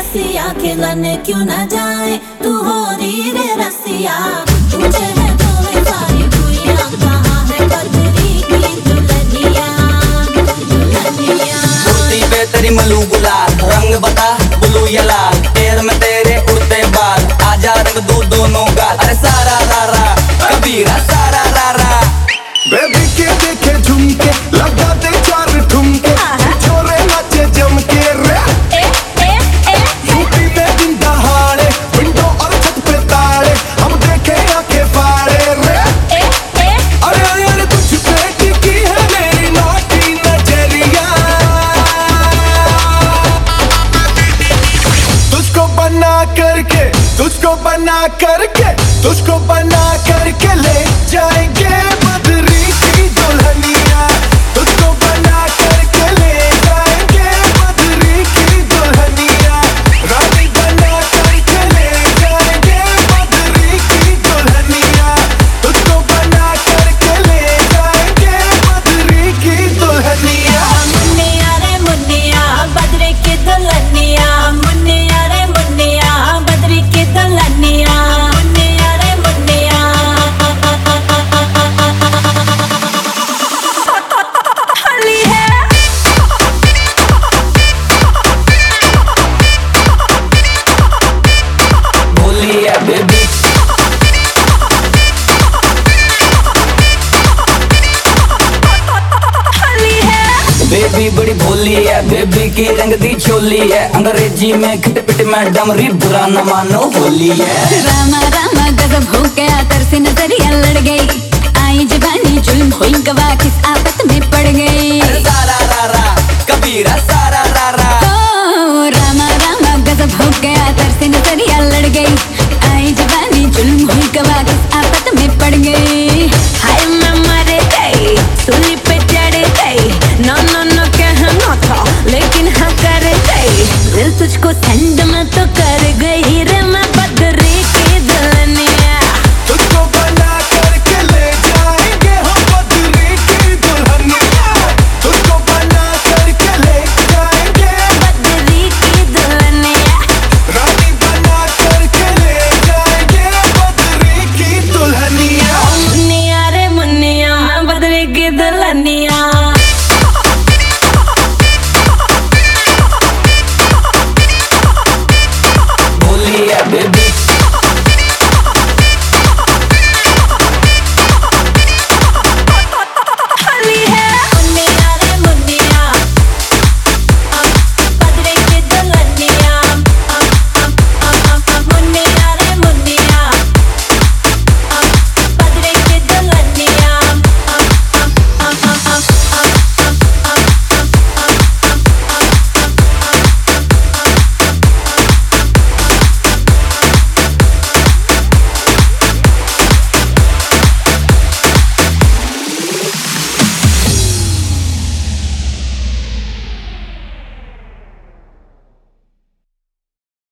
रसिया खिलने क्यों न जाए तू हो री रे रसिया तुझे है दोवे सारी भुइयां कहाँ है बदरी की दुल्हनिया दुल्हनिया कुर्ती पे तेरी मलू गुलाल रंग बता ब्लू या लाल पैर में तेरे उड़ते बाल आजा रंग दो दोनों गाल अरे सारा रारा कबीरा सारा रारा बेबी के देखे झुमके लगा दे चार ठुमके छोरे नाचे जम के रे यूपी में दिन दहाड़े विंडो और छत पे ताड़े हम देखे आंखें फाड़े रे अरे अरे तुझ पे टिकी है मेरी नौटी नजरिया तुझको बना करके तुझको बना करके तुझको बना करके ले जाएंगे बदरी की दुल्हनिया तुझको बना करके ले जाएंगे बदरी की दुल्हनिया रानी बना करके ले जाएंगे बदरी की दुल्हनिया तुझको बना करके ले जाएंगे बदरी की दुल्हनिया मुन्निया रे मुन्निया बदरी की दुल्हनिया मुन्निया रे मुन्निया बदरी की दुल्हनिया मुन्निया रे मुन्निया होली है भोली है बेबी होली है बेबी बड़ी भोली है बेबी की रंग दी चोली है अंग्रेजी में खिट पिट में डमरी बुरा न मानो होली है रामा रामा गजब हो गया तरसे नजरिया लड़ गई आई जवानी जुल्म हुई गवा किस आफत में पड़ गई अरे सारा रारा कबीरा सारा रारा ओ रामा रामा गजब हो गया तरसे नजरिया लड़ गई आई जवानी जुल्म हुई गवा किस आफत में पड़ गई हाय मैं मर गई सूली पे चढ़ गई नो नो नो कहना था लेकिन हाँ कर गई दिल तुझको ठंड